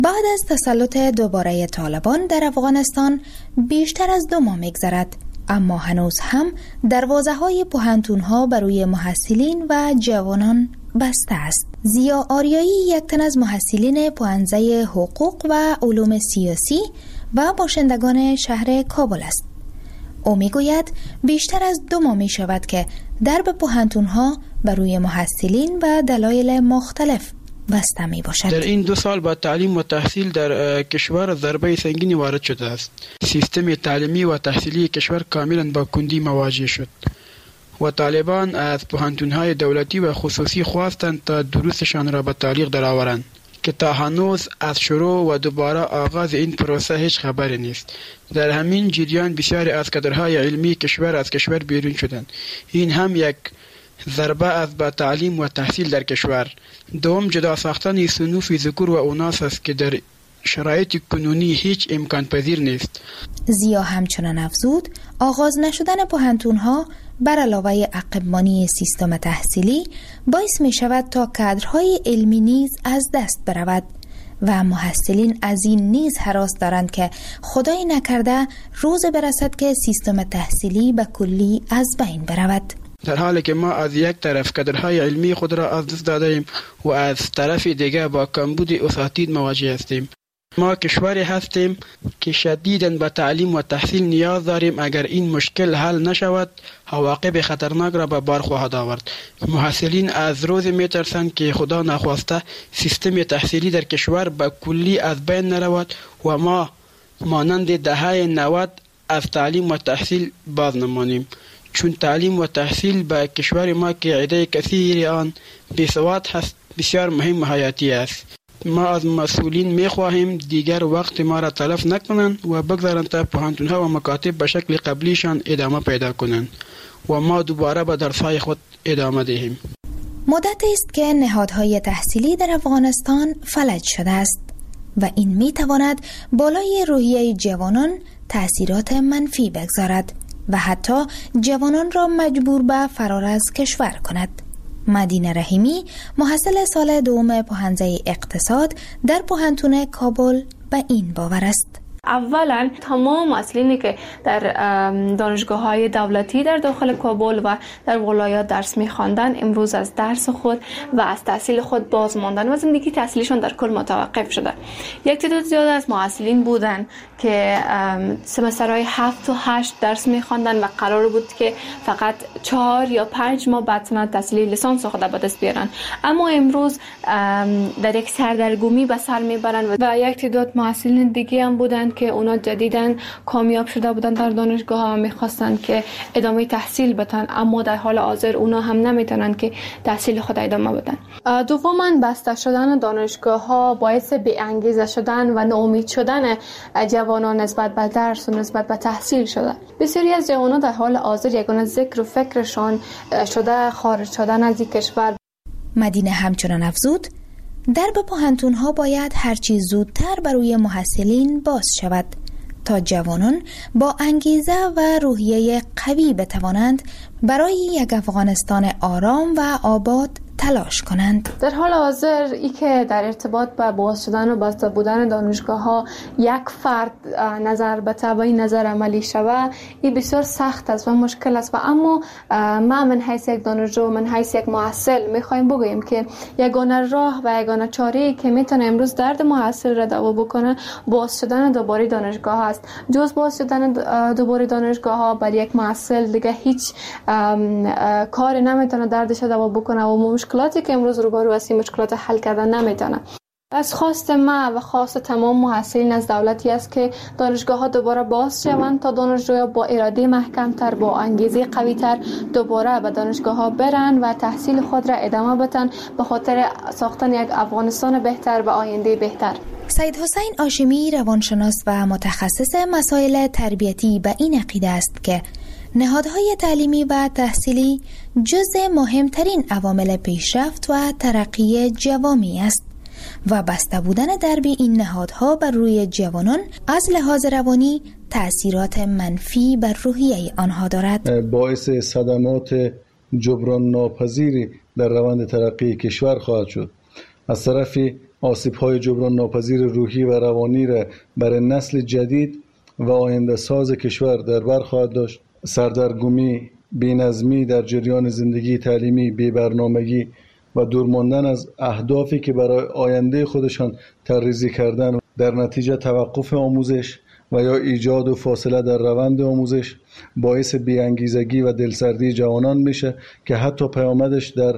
بعد از تسلط دوباره طالبان در افغانستان بیشتر از 2 ماه می‌گذرد، اما هنوز هم دروازه‌های پوهنتون‌ها برای محصلین و جوانان بسته است. ضیا آریایی یک تن از محصلین پوهنځی حقوق و علوم سیاسی و باشندگان شهر کابل است. او میگوید بیشتر از 2 ماه می شود که درب پوهنتون‌ها برای محصلین و دلایل مختلف بسته می باشد. در این 2 سال با تعلیم و تحصیل در کشور ضربه سنگینی وارد شده است. سیستم تعلیمی و تحصیلی کشور کاملا با کندی مواجه شد و طالبان از پوهنتون‌های دولتی و خصوصی خواستند تا دروسشان را به تعلیق درآورند که تا هنوز از شروع و دوباره آغاز این پروسه هیچ خبری نیست. در همین جریان بسیاری از کادرهای علمی کشور از کشور بیرون شدند. این هم یک ضربه از با تعلیم و تحصیل در کشور. دوم، جدا ساختن صنوف ذکور و اناث است که در شرایط کنونی هیچ امکان پذیر نیست. ضیا همچنان افزود آغاز نشدن پوهنتون‌ها بر علاوه عقب‌مانی سیستم تحصیلی باعث می شود تا کادرهای علمی نیز از دست برود و محصلین از این نیز هراس دارند که خدای نکرده روز برسد که سیستم تحصیلی به کلی از بین برود. در حالی که ما از یک طرف کادرهای علمی خود را از دست دادیم و از طرف دیگر با کمبود اساتید مواجه هستیم. ما کشوری هستیم که شدیداً به تعلیم و تحصیل نیاز داریم. اگر این مشکل حل نشود عواقب خطرناک را به بار خواهد آورد. محصلین از روز میترسند که خدا نخواسته سیستم تحصیلی در کشور به کلی از بین نرود و ما مانند دهه 90 از تعلیم و تحصیل باز نمانیم، چون تعلیم و تحصیل به کشور ما که عده کثیر آن بیسواد هست بسیار مهم و حیاتی است. ما از مسئولین میخواهیم دیگر وقت ما را تلف نکنند و بگذارند تا پوهنتون‌ها و مکاتب به شکل قبلیشان ادامه پیدا کنند و ما دوباره به درس‌های خود ادامه دهیم. مدت است که نهادهای تحصیلی در افغانستان فلج شده است و این میتواند بالای روحیه جوانان تأثیرات منفی بگذارد و حتی جوانان را مجبور به فرار از کشور کند. مدینه رحیمی محصل سال 2 پوهنځی اقتصاد در پوهنتون کابل به این باور است. اولا تمام محصلینی که در دانشگاه‌های دولتی در داخل کابل و در ولایات درس می‌خواندند امروز از درس خود و از تحصیل خود باز ماندن و زندگی تحصیلیشان در کل متوقف شده. یک تعداد زیاد از محصلین بودند که سمسترهای 7 و 8 درس می‌خواندند و قرار بود که فقط 4 یا 5 ماه بعد سند تحصیلی لیسانس خود به دست بیارن، اما امروز در یک سردرگمی به سر میبرند و یک تعداد محصلین دیگه هم بودند که اونا جدیداً کامیاب شده بودن در دانشگاه ها و میخواستن که ادامه تحصیل بدن، اما در حال حاضر اونا هم نمیتونن که تحصیل خود ادامه بدن. دوماً بسته شدن دانشگاه ها باعث بی انگیزه شدن و ناامید شدن جوانان نسبت به درس و نسبت به تحصیل شده. بسیاری از جوانان در حال حاضر یگانه ذکر و فکرشان شده خارج شدن از کشور. مدینه همچنان افزود درب پوهنتون‌ها باید هرچی زودتر برای محصلین باز شود تا جوانان با انگیزه و روحیه قوی بتوانند برای یک افغانستان آرام و آباد تلاش کنند. در حال حاضر ای که در ارتباط با باز شدن و بسته بودن دانشگاه ها یک فرد نظر به تبعی نظر عملی شود، این بسیار سخت است و مشکل است و اما ما من حیث یک دانشجو، من حیث یک محصل میخوایم بگوییم که یگانه راه و یگانه چاره‌ای که میتونه امروز درد محصل را دوا بکنه باز شدن دوباره دانشگاه است. جز باز شدن دوباره دانشگاه ها بر یک محصل دیگه هیچ کار نمیتونه دردش دوا بکنه و مشکلاتی که امروز روبرو هستیم مشکلات حل کردن نمیتونه. از خواست ما و خواست تمام محصلین از دولتی است که دانشگاه ها دوباره باز شوند تا دانشجوها با اراده محکم تر، با انگیزه قوی تر دوباره به دانشگاه ها برن و تحصیل خود را ادامه بدن به خاطر ساختن یک افغانستان بهتر و آینده بهتر. سید حسین هاشمی روانشناس و متخصص مسائل تربیتی به این عقیده است که نهادهای تعلیمی و تحصیلی جزء مهمترین عوامل پیشرفت و ترقی جوامع است و بسته بودن درب این نهادها بر روی جوانان از لحاظ روانی تأثیرات منفی بر روحیه آنها دارد. باعث صدمات جبران ناپذیری در روند ترقی کشور خواهد شد. از طرفی آسیب‌های جبران ناپذیر روحی و روانی را برای نسل جدید و آینده ساز کشور در بر خواهد داشت. سردرگمی، بی‌نظمی در جریان زندگی تعلیمی، بی‌برنامگی و دور ماندن از اهدافی که برای آینده خودشان طرح‌ریزی کردن، در نتیجه توقف آموزش و یا ایجاد و فاصله در روند آموزش باعث بی‌انگیزگی و دلسردی جوانان میشه که حتی پیامدش در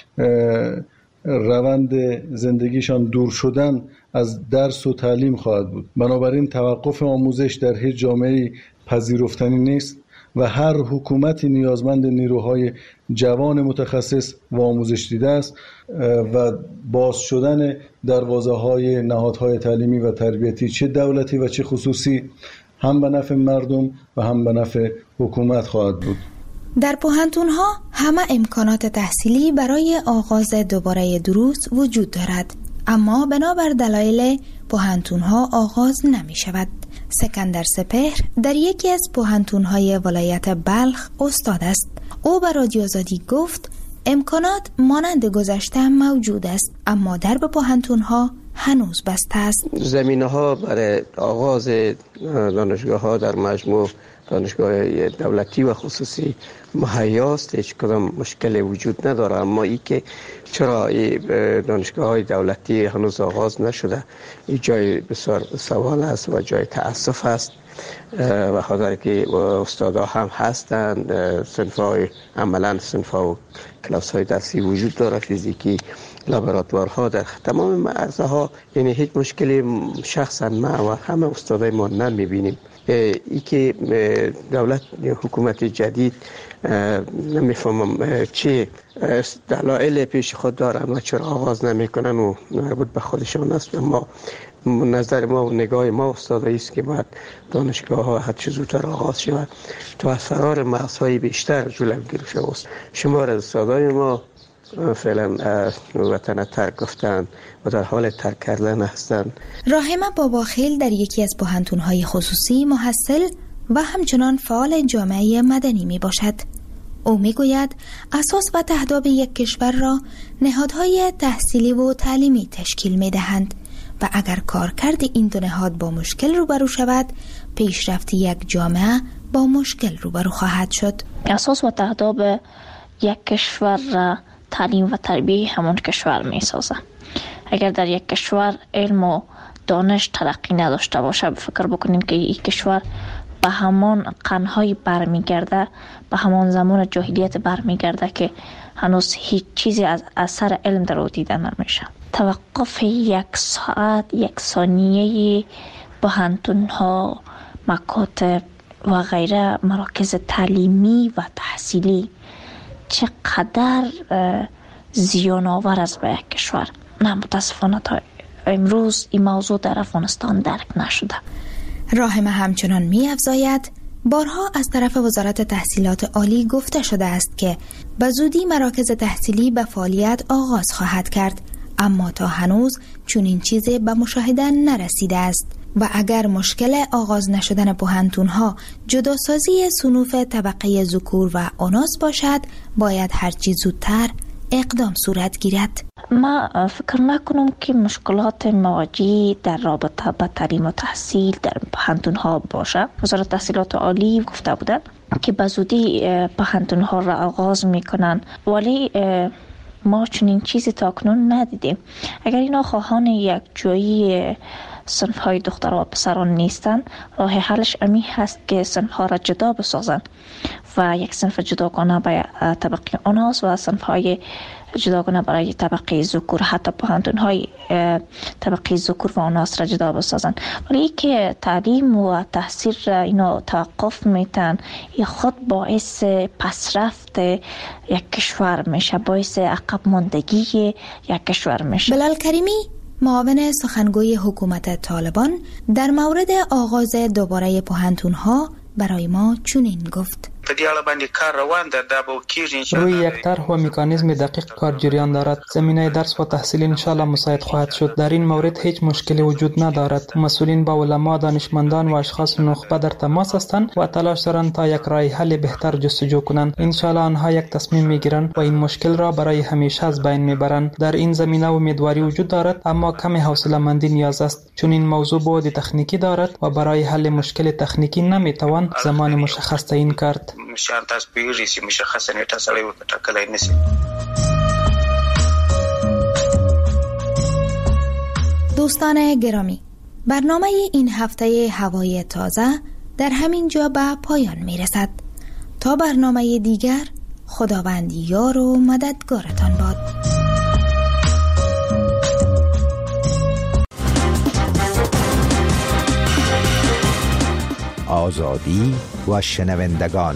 روند زندگیشان دور شدن از درس و تعلیم خواهد بود. بنابراین توقف آموزش در هیچ جامعه‌ای پذیرفتنی نیست و هر حکومتی نیازمند نیروهای جوان متخصص و آموزش دیده است و باز شدن دروازه‌های نهادهای تعلیمی و تربیتی چه دولتی و چه خصوصی هم به نفع مردم و هم به نفع حکومت خواهد بود. در پوهنتون‌ها همه امکانات تحصیلی برای آغاز دوباره دروس وجود دارد، اما بنابر دلایل پوهنتون‌ها آغاز نمی شود. سکندر سپهر در یکی از پوهنتون‌های ولایت بلخ استاد است. او به رادیو آزادی گفت امکانات مانند گذشته موجود است، اما درب پوهنتون‌ها هنوز بسته است. زمینه‌ها برای آغاز دانشگاه‌ها در مجموع دانشگاه دولتی و خصوصی مهیاست، هیچ کدام مشکلی وجود نداره. اما ای که چرا دانشگاه‌های دولتی هنوز آغاز نشده، این جای بسیار سوال است و جای تأسف است و خاطر که استادا هم هستند، صنف‌های عملاً صنف‌ها و کلاس‌های درسی وجود داره، فیزیکی، لابراتوارها در تمام عرصه‌ها، یعنی هیچ مشکلی شخصا ما و همه استادای ما نمی‌بینیم. ای که دولت حکومت جدید نمیفهمم چه دلایل پیش خود دارن و چرا آغاز نمیکنن و مربوط به خودشان است. اما نظر ما و نگاه ما استادایی است که باید دانشگاه ها هر چه زودتر آغاز شود تا از فرار مرزهای بیشتر جلوگیری شود. شمار از استادای ما فعلا وطن ترک گفتن و در حال ترک کردن هستند. راحمه باباخیل در یکی از پوهنتون‌های خصوصی محصل و همچنان فعال جامعه مدنی می باشد. او می گوید اساس و تهداب یک کشور را نهادهای تحصیلی و تعلیمی تشکیل می دهند و اگر کارکرد این دو نهاد با مشکل روبرو شود، پیشرفت یک جامعه با مشکل روبرو خواهد شد. اساس و تهداب یک کشور را تعلیم و تربیه همون کشور می سازه. اگر در یک کشور علم و دانش ترقی نداشته باشه، فکر بکنیم که این کشور به همان قرن‌های برمیگرده، به همان زمان جاهلیت برمیگرده که هنوز هیچ چیزی از اثر علم در او دیده نمیشه. توقف یک ساعت، یک ثانیه پوهنتون‌ها، مکاتب و غیره مراکز تعلیمی و تحصیلی چقدر زیان آور است به یک کشور. نه، متاسفانه تا امروز این موضوع در افغانستان درک نشده. راحمه همچنان می افزاید بارها از طرف وزارت تحصیلات عالی گفته شده است که به زودی مراکز تحصیلی به فعالیت آغاز خواهد کرد، اما تا هنوز چنین چیزی به مشاهده نرسیده است و اگر مشکل آغاز نشدن پوهنتون‌ها جداسازی صنوف طبقه ذکور و اناث باشد، باید هرچی زودتر اقدام صورت گیرد. ما فکر نکنم که مشکلات مواجه در رابطه با تعلیم و تحصیل در پوهنتون‌ها باشه. وزارت تحصیلات عالی گفته بودند که به زودی پوهنتون‌ها را آغاز میکنن، ولی ما چنین چیزی تاکنون ندیدیم. اگر اینا خواهان یک جایی صنف‌های دخترها و پسران نیستند، راه حلش امی هست که صنف‌ها را جدا بسازند و یک صنف جداگانه برای طبقه اناث و صنف‌های جداگانه برای طبقه ذکور، حتی پوهنتون‌های طبقه ذکور و اناث را جدا بسازند. ولی که تعلیم و تحصیل را اینا توقف میتن، این خود باعث پسرفت یک کشور میشه، باعث عقب ماندگی یک کشور میشه. بلال کریمی، معاون سخنگوی حکومت طالبان، در مورد آغاز دوباره پوهنتون‌ها برای ما چنین گفت: په دې اړه باندې کار روان ده. دا به کیږي ان شاء الله. روی یک طرح و مکانیزم دقیق کار جریان دارد. زمینه درس و تحصیل ان شاء الله مساعد خواهد شد. در این مورد هیچ مشکلی وجود ندارد. مسئولین با علما، دانشمندان و اشخاص نخبه در تماس هستند و تلاش دارند تا یک راه حل بهتر جستجو کنند. ان شاء الله آنها یک تصمیم میگیرند و این مشکل را برای همیشه از بین میبرند. در این زمینه امیدواری وجود دارد، اما کمی حوصله‌مندی نیاز است، چون این موضوع بعد تکنیکی دارد و برای حل مشکل تکنیکی نمیتوان زمان مشخص تعیین کرد. شرط از پیریسی مشخص نیټه سره وټاکلای نشي. دوستان گرامی، برنامه این هفته هوای تازه در همین جا به پایان میرسد. تا برنامه دیگر، خداوند یار و مددگارتان باد. آزادی و شنوندگان.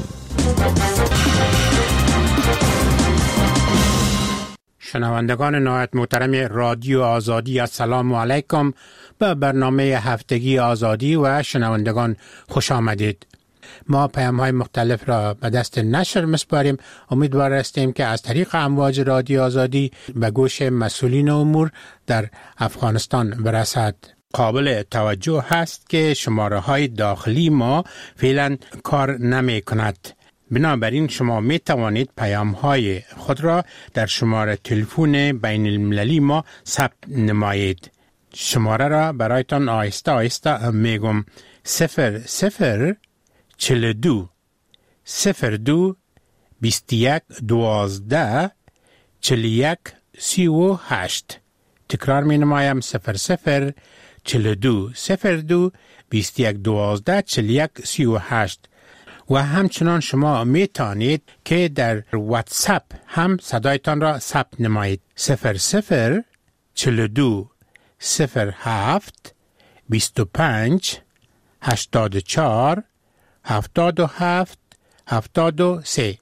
شنوندگان نهایت محترم رادیو آزادی، السلام علیکم. به برنامه هفتگی آزادی و شنوندگان خوش آمدید. ما پیام‌های مختلف را به دست نشر می‌سپاریم. امیدوار هستیم که از طریق امواج رادیو آزادی به گوش مسئولین امور در افغانستان برسد. قابل توجه هست که شماره‌های داخلی ما فعلا کار نمی‌کند. بنابراین شما می توانید پیام‌های خود را در شماره تلفن بین المللی ما ثبت نمایید. شماره را برایتان آهسته آهسته میگم: 0042 02 21 12 41 38. تکرار می نمایم: 0042 02 21 12 41 38. و همچنان شما می توانید که در واتساپ هم صدایتان را ثبت نمایید: 0042 07 25 84 77 73.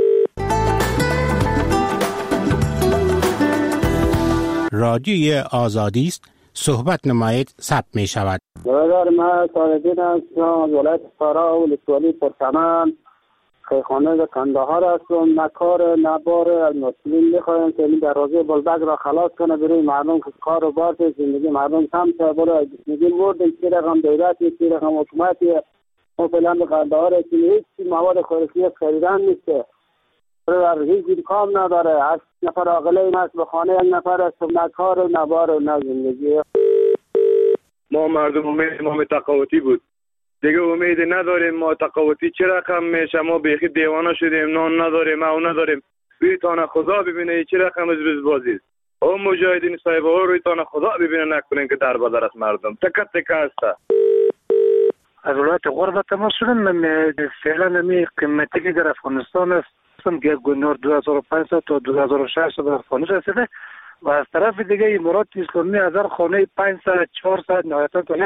رادیوی آزادی است. صحبت نمایید، ثبت می شود. برادر من طالبین هستم از ولایت فرا و ولسوالی پرچمن خیخانه کندهار هستم. نه کار نه بار. از مسئولین میخوایم که این دروازه بلبک را خلاص کنه برای مردم که کار و بار زندگی مردم کم شه. برای میگیم بردیم چی رقم دولتی چی رقم حکومتی ما فعلا به کندهار که هیچ مواد خوراکی خریدن نیسته. برای هیچ کام نداره. 8 نفر عاقله این است به خانه 1 نفر است. نه کار نه بار نه زندگی. ما مردم امید ما تقاوتی بود دیگه، امید نداریم. ما تقاوتی چه رقم میشه؟ ما بیخی دیوانه شدیم، نان نداریم، او نداریم. رویتان خدا ببینه چه رقم از بازی است. او مجاهدین صاحب ها رویتان خدا ببینه نکنین که در بدر است مردم تکت تکه است. از ولایت غربت ما شدن فعلا نمی قیمتی که در افغانستان است که گنور 2500 تا 2600 در افغانستان رسیده و از طرف دیگه مراد اسلامی 1000 خانه 500 400 نهایتا